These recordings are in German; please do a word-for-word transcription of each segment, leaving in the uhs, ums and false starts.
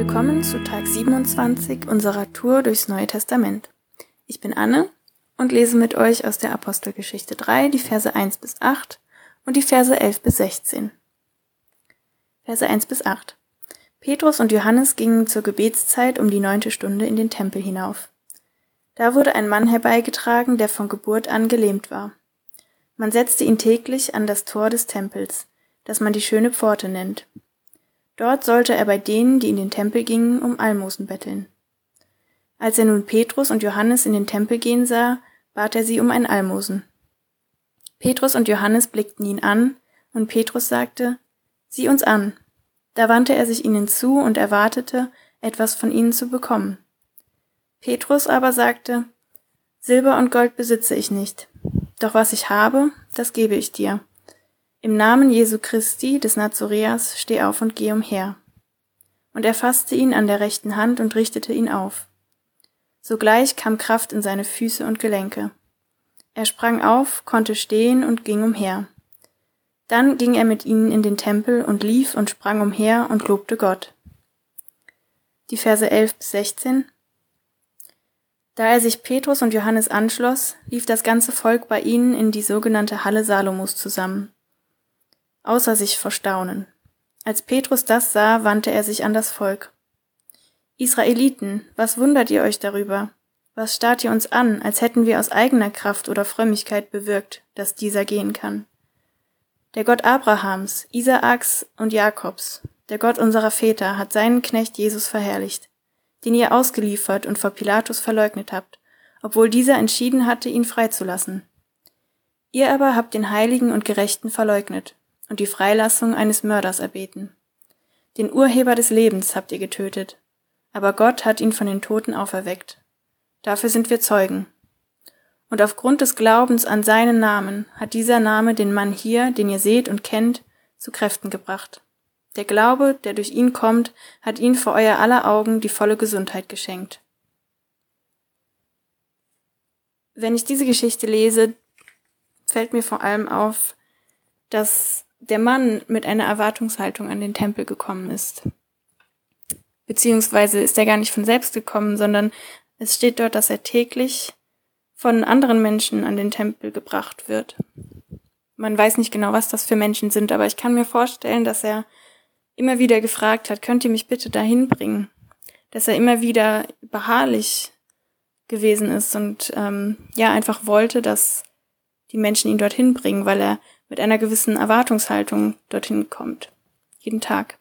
Willkommen zu Tag siebenundzwanzig unserer Tour durchs Neue Testament. Ich bin Anne und lese mit euch aus der Apostelgeschichte drei die Verse eins bis acht und die Verse elf bis sechzehn. Verse eins bis acht. Petrus und Johannes gingen zur Gebetszeit um die neunte Stunde in den Tempel hinauf. Da wurde ein Mann herbeigetragen, der von Geburt an gelähmt war. Man setzte ihn täglich an das Tor des Tempels, das man die schöne Pforte nennt. Dort sollte er bei denen, die in den Tempel gingen, um Almosen betteln. Als er nun Petrus und Johannes in den Tempel gehen sah, bat er sie um ein Almosen. Petrus und Johannes blickten ihn an, und Petrus sagte: Sieh uns an. Da wandte er sich ihnen zu und erwartete, etwas von ihnen zu bekommen. Petrus aber sagte: Silber und Gold besitze ich nicht, doch was ich habe, das gebe ich dir. Im Namen Jesu Christi, des Nazoräers, steh auf und geh umher. Und er fasste ihn an der rechten Hand und richtete ihn auf. Sogleich kam Kraft in seine Füße und Gelenke. Er sprang auf, konnte stehen und ging umher. Dann ging er mit ihnen in den Tempel und lief und sprang umher und lobte Gott. Die Verse elf bis sechzehn. Da er sich Petrus und Johannes anschloss, lief das ganze Volk bei ihnen in die sogenannte Halle Salomos zusammen, außer sich vor Staunen. Als Petrus das sah, wandte er sich an das Volk. Israeliten, was wundert ihr euch darüber? Was starrt ihr uns an, als hätten wir aus eigener Kraft oder Frömmigkeit bewirkt, dass dieser gehen kann? Der Gott Abrahams, Isaaks und Jakobs, der Gott unserer Väter, hat seinen Knecht Jesus verherrlicht, den ihr ausgeliefert und vor Pilatus verleugnet habt, obwohl dieser entschieden hatte, ihn freizulassen. Ihr aber habt den Heiligen und Gerechten verleugnet und die Freilassung eines Mörders erbeten. Den Urheber des Lebens habt ihr getötet, aber Gott hat ihn von den Toten auferweckt. Dafür sind wir Zeugen. Und aufgrund des Glaubens an seinen Namen hat dieser Name den Mann hier, den ihr seht und kennt, zu Kräften gebracht. Der Glaube, der durch ihn kommt, hat ihn vor euer aller Augen die volle Gesundheit geschenkt. Wenn ich diese Geschichte lese, fällt mir vor allem auf, dass der Mann mit einer Erwartungshaltung an den Tempel gekommen ist. Beziehungsweise ist er gar nicht von selbst gekommen, sondern es steht dort, dass er täglich von anderen Menschen an den Tempel gebracht wird. Man weiß nicht genau, was das für Menschen sind, aber ich kann mir vorstellen, dass er immer wieder gefragt hat, könnt ihr mich bitte dahin bringen? Dass er immer wieder beharrlich gewesen ist und ähm, ja einfach wollte, dass die Menschen ihn dorthin bringen, weil er mit einer gewissen Erwartungshaltung dorthin kommt. Jeden Tag.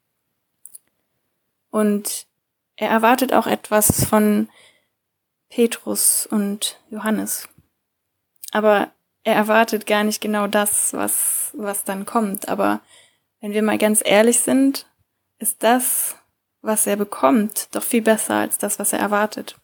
Und er erwartet auch etwas von Petrus und Johannes. Aber er erwartet gar nicht genau das, was, was dann kommt. Aber wenn wir mal ganz ehrlich sind, ist das, was er bekommt, doch viel besser als das, was er erwartet.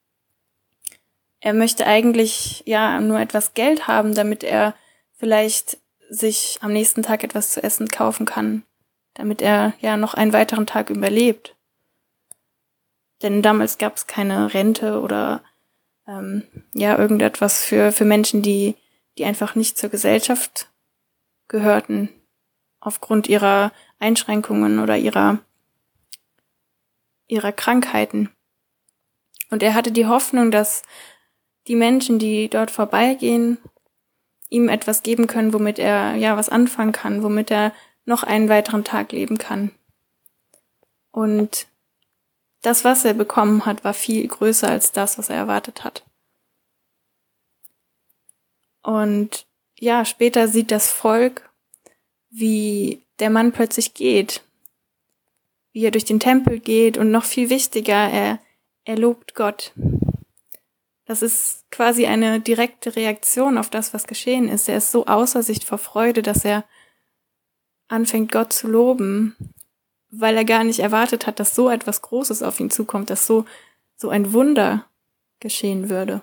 Er möchte eigentlich ja nur etwas Geld haben, damit er vielleicht sich am nächsten Tag etwas zu essen kaufen kann, damit er ja noch einen weiteren Tag überlebt. Denn damals gab es keine Rente oder ähm, ja irgendetwas für für Menschen, die die einfach nicht zur Gesellschaft gehörten, aufgrund ihrer Einschränkungen oder ihrer ihrer Krankheiten. Und er hatte die Hoffnung, dass die Menschen, die dort vorbeigehen, ihm etwas geben können, womit er ja was anfangen kann, womit er noch einen weiteren Tag leben kann. Und das, was er bekommen hat, war viel größer als das, was er erwartet hat. Und ja, später sieht das Volk, wie der Mann plötzlich geht, wie er durch den Tempel geht und noch viel wichtiger, er, er lobt Gott. Das ist quasi eine direkte Reaktion auf das, was geschehen ist. Er ist so außer sich vor Freude, dass er anfängt, Gott zu loben, weil er gar nicht erwartet hat, dass so etwas Großes auf ihn zukommt, dass so, so ein Wunder geschehen würde.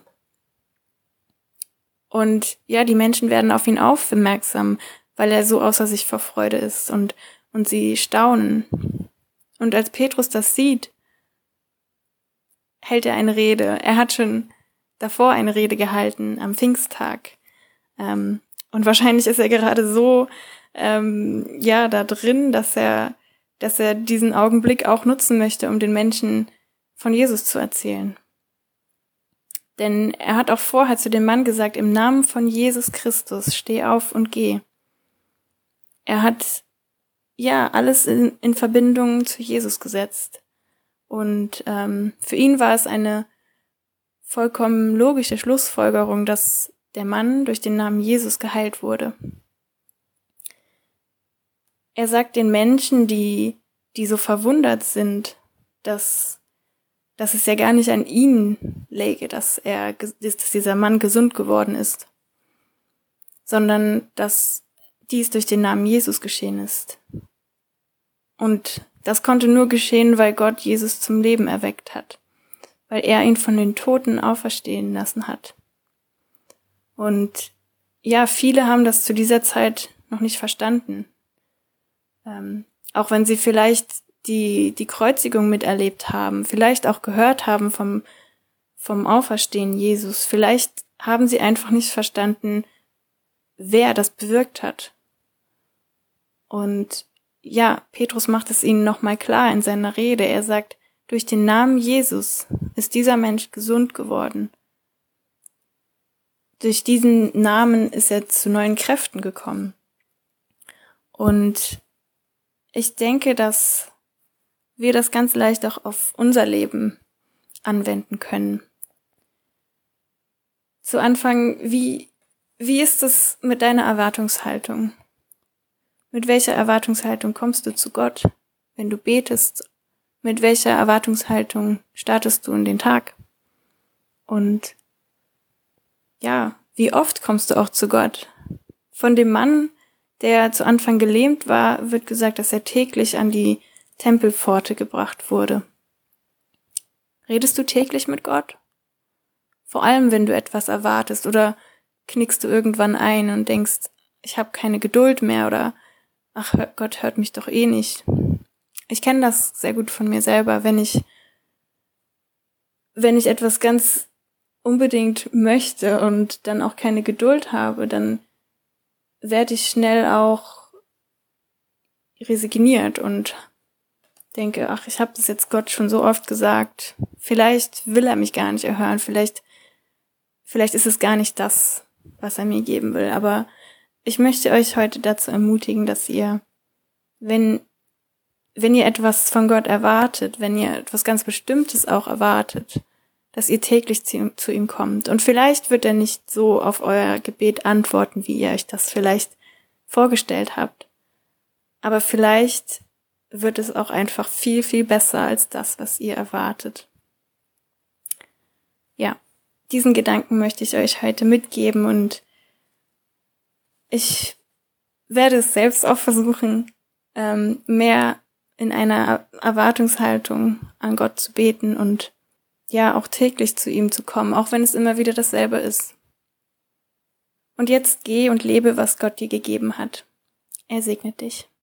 Und ja, die Menschen werden auf ihn aufmerksam, weil er so außer sich vor Freude ist und, und sie staunen. Und als Petrus das sieht, hält er eine Rede. Er hat schon davor eine Rede gehalten am Pfingsttag. Ähm, und wahrscheinlich ist er gerade so ähm, ja da drin, dass er dass er diesen Augenblick auch nutzen möchte, um den Menschen von Jesus zu erzählen. Denn er hat auch vorher zu dem Mann gesagt, im Namen von Jesus Christus, steh auf und geh. Er hat ja alles in, in Verbindung zu Jesus gesetzt. Und ähm, für ihn war es eine vollkommen logische Schlussfolgerung, dass der Mann durch den Namen Jesus geheilt wurde. Er sagt den Menschen, die, die so verwundert sind, dass, dass es ja gar nicht an ihnen läge, dass er, dass dieser Mann gesund geworden ist, sondern dass dies durch den Namen Jesus geschehen ist. Und das konnte nur geschehen, weil Gott Jesus zum Leben erweckt hat, weil er ihn von den Toten auferstehen lassen hat. Und ja, viele haben das zu dieser Zeit noch nicht verstanden. Ähm, auch wenn sie vielleicht die, die Kreuzigung miterlebt haben, vielleicht auch gehört haben vom, vom Auferstehen Jesus, vielleicht haben sie einfach nicht verstanden, wer das bewirkt hat. Und ja, Petrus macht es ihnen nochmal klar in seiner Rede. Er sagt, durch den Namen Jesus ist dieser Mensch gesund geworden. Durch diesen Namen ist er zu neuen Kräften gekommen. Und ich denke, dass wir das ganz leicht auch auf unser Leben anwenden können. Zu Anfang, wie, wie ist es mit deiner Erwartungshaltung? Mit welcher Erwartungshaltung kommst du zu Gott, wenn du betest? Mit welcher Erwartungshaltung startest du in den Tag? Und ja, wie oft kommst du auch zu Gott? Von dem Mann, der zu Anfang gelähmt war, wird gesagt, dass er täglich an die Tempelpforte gebracht wurde. Redest du täglich mit Gott? Vor allem, wenn du etwas erwartest, oder knickst du irgendwann ein und denkst, ich habe keine Geduld mehr, oder ach, Gott hört mich doch eh nicht. Ich kenne das sehr gut von mir selber, wenn ich, wenn ich etwas ganz unbedingt möchte und dann auch keine Geduld habe, dann werde ich schnell auch resigniert und denke, ach, ich habe das jetzt Gott schon so oft gesagt, vielleicht will er mich gar nicht erhören, vielleicht, vielleicht ist es gar nicht das, was er mir geben will, aber ich möchte euch heute dazu ermutigen, dass ihr, wenn, wenn ihr etwas von Gott erwartet, wenn ihr etwas ganz Bestimmtes auch erwartet, dass ihr täglich zu ihm, zu ihm kommt. Und vielleicht wird er nicht so auf euer Gebet antworten, wie ihr euch das vielleicht vorgestellt habt. Aber vielleicht wird es auch einfach viel, viel besser als das, was ihr erwartet. Ja, diesen Gedanken möchte ich euch heute mitgeben und ich werde es selbst auch versuchen, mehr in einer Erwartungshaltung an Gott zu beten und ja, auch täglich zu ihm zu kommen, auch wenn es immer wieder dasselbe ist. Und jetzt geh und lebe, was Gott dir gegeben hat. Er segnet dich.